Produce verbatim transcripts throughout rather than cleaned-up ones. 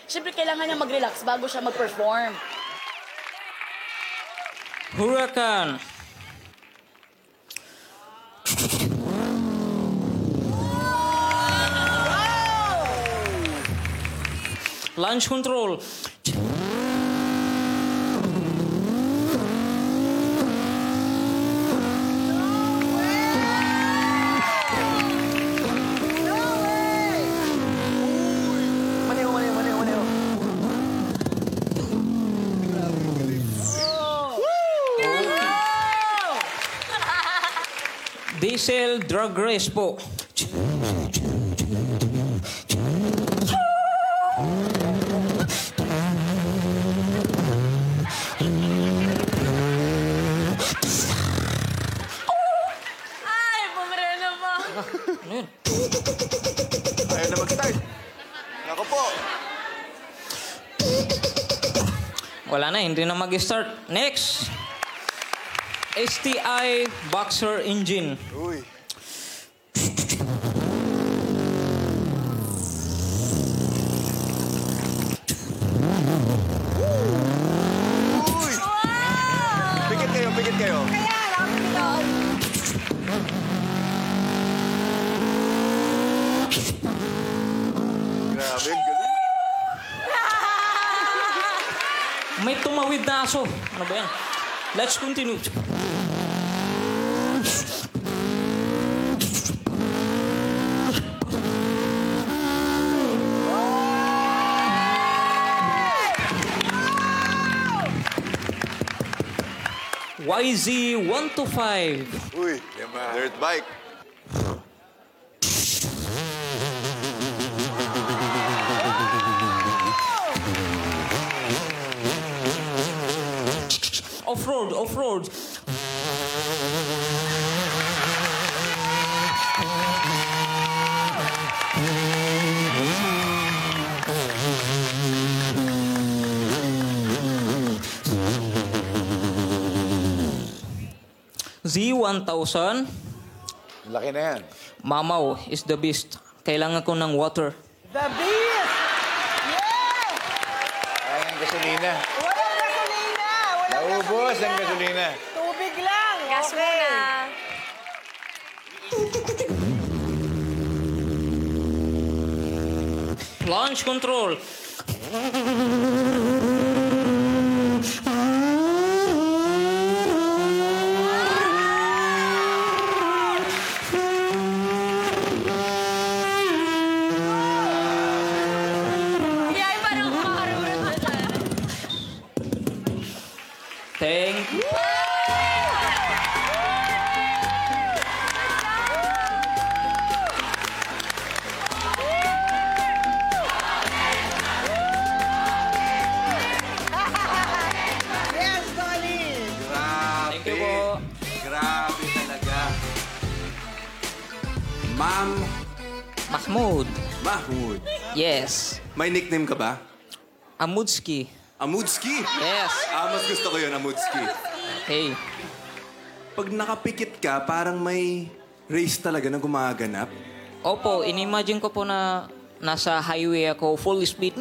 Siyempre, kailangan niya mag-relax bago siya mag-perform. Huracan. Launch control. Diesel drag race po. Ay, pumirena pa. Ano yun? Ayaw na mag-start. Ako po. Wala na, hindi na mag-start. Next. S T I Boxer Engine. Uy. Uy! Pikit kayo, pikit kayo. Grabe, ang galing. May tumawid na aso. Ano ba yan? Let's continue. Y Z one two five. Uy, dirt bike. Off-road, off-road. Z one thousand. Laki na yan. Mamaw is the beast. Kailangan ko ng water. The beast! Ay, ang gasolina. Walang gasolina! Walang Naubos gasolina. ang gasolina. Tubig lang. Gas okay. muna. Launch control. Yay, parang kumakarap na siya. Thank you. Yes, Dolly! Grabe. Thank you po. Grabe talaga. Ma'am Mahmoud. Mahmoud. Yes. May nickname ka ba? Amudski. Amudski. Yes. Ah, mas gusto ko yun, Amudski. Hey. Pag nakapikit ka, parang may race talaga na gumaganap. Opo, inimagine ko po na nasa highway ako, full speed.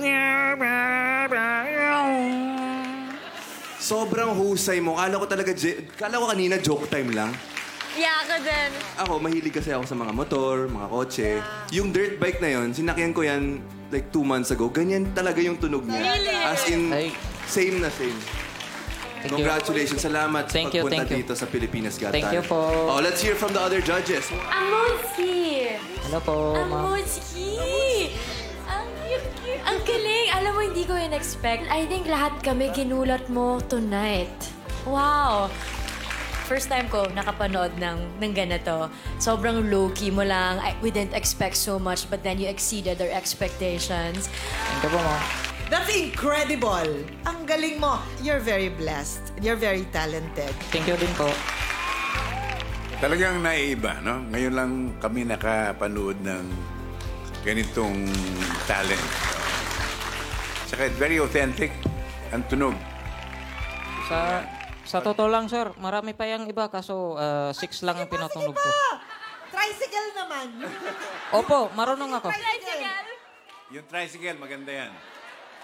Sobrang husay mo. Kala ko talaga, je- kala ko kanina joke time lang. Yeah, ako din. Ako, mahilig kasi ako sa mga motor, mga kotse. Yung dirt bike na yon, sinakyan ko yan like two months ago. Ganyan talaga yung tunog niya. Really? As in, Ay. same na same. Thank you. Congratulations. Salamat sa Thank you, pagpunta thank you. dito sa Pilipinas Got Thank you Talent. po. Oh, let's hear from the other judges. Amutski! Hello po, ma'am. Amutski! Ang cute-cute. Ang galing. Alam mo, hindi ko in-expect. I think lahat kami ginulat mo tonight. Wow! First time ko nakapanood ng, ng ganito. Sobrang low-key mo lang. I, we didn't expect so much, but then you exceeded our expectations. Thank you po, ma'am. That's incredible! Ang galing mo. You're very blessed. You're very talented. Thank you din po. Talagang naiiba, no? Ngayon lang kami nakapanood ng ganitong talent. Saka very authentic ang tunog. Sa sa totoo lang, sir, marami pa yung iba, kaso uh, six lang ang pinatunog ko. Ah, tricycle naman. Opo, marunong ako. Tricycle. Yung tricycle, maganda yan.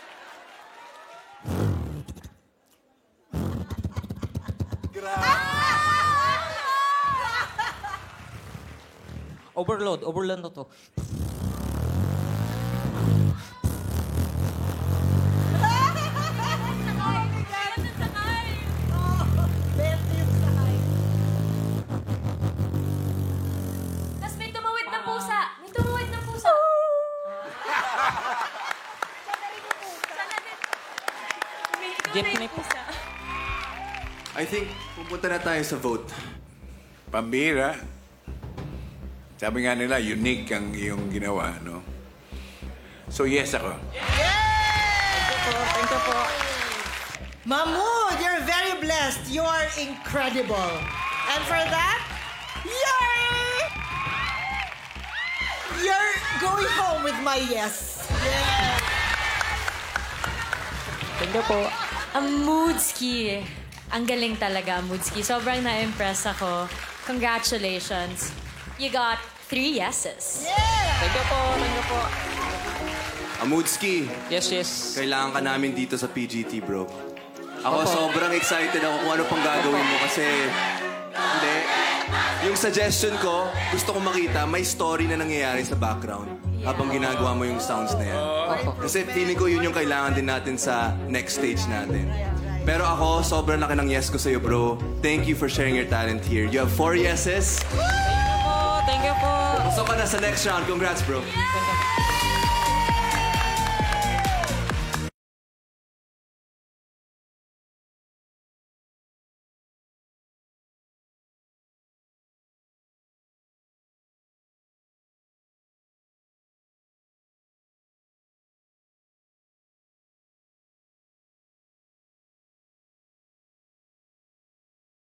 Overload, overload na to. Tapos may tumawid na pusa. May tumawid na pusa. Jeep may pusa. I think, pupunta na tayo sa vote. Pambira. Sabi nga nila, unique ang iyong ginawa, no? So, yes ako. Mahmood, you're very blessed. You are incredible. And for that, you're... You're going home with my yes. Thank you po. Ang Moodski. Ang galing talaga, Moodski. Sobrang na-impress ako. Congratulations. You got three yeses. Thank you po, thank you po. Amudski, Yes, yes. kailangan ka namin dito sa P G T, bro. Ako Opo. sobrang excited ako kung ano pang gagawin mo kasi... Hindi. Yung suggestion ko, gusto kong makita, may story na nangyayari sa background habang ginagawa mo yung sounds na yan. Kasi feeling ko yun yung kailangan din natin sa next stage natin. Pero ako, sobrang laki ng yes ko sa'yo, bro. Thank you for sharing your talent here. You have four yeses. Thank you po. Pasok ka na sa next round. Congrats, bro. Yeah.